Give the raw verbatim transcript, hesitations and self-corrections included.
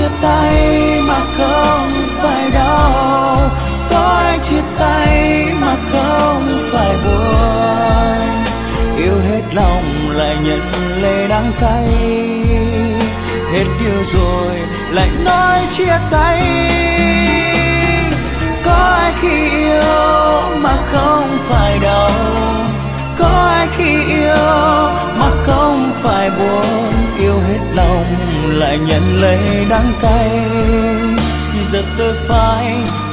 chia tay mà không phải đau, có ai chia tay mà không phải buồn. Yêu hết lòng lại nhận lệ đắng cay, hết yêu rồi lại nói chia tay. Có ai khi yêu mà không phải đau, có ai khi yêu mà không phải buồn. Yêu hết lòng lại nhận lấy đắng cay, giờ tôi phải